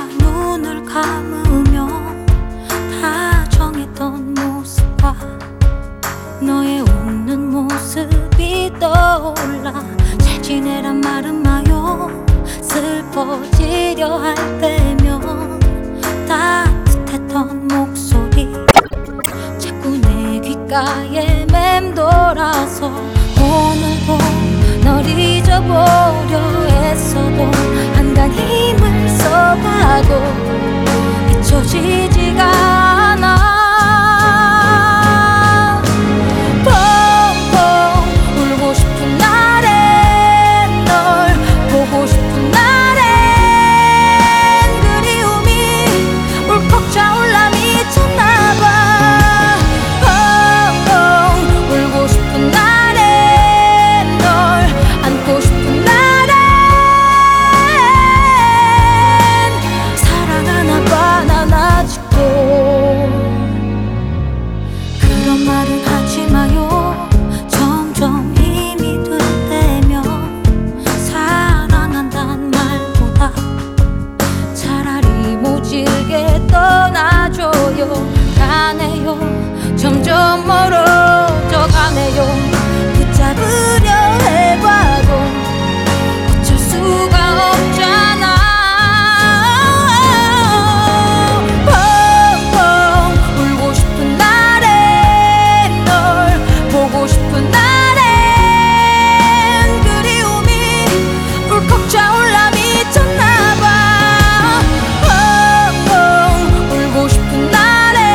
눈을 감으면 다정했던 모습과 너의 웃는 모습이 떠올라. 잘 지내란 말은 마요. 슬퍼지려 할 때면 따뜻했던 목소리 자꾸 내 귓가에 맴돌아서 오늘도 널 잊어보려 애써도 한간 힘을 써봐도 잊혀지지가 않아. 가네요. 점점 멀어져 가네요. 붙잡으려 해봐도 어쩔 수가 없잖아. 펑펑 울고 싶은 날엔 널 보고 싶은 날엔 그리움이 울컥 차올라 미쳤나봐. 펑펑 울고 싶은 날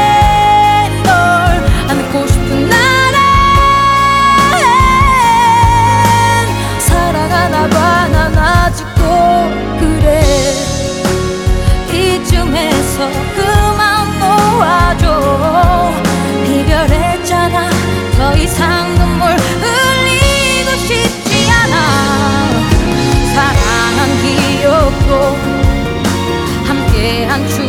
그만 놓아줘. 이별했잖아. 더 이상 눈물 흘리고 싶지 않아. 사랑한 기억도 함께한 추억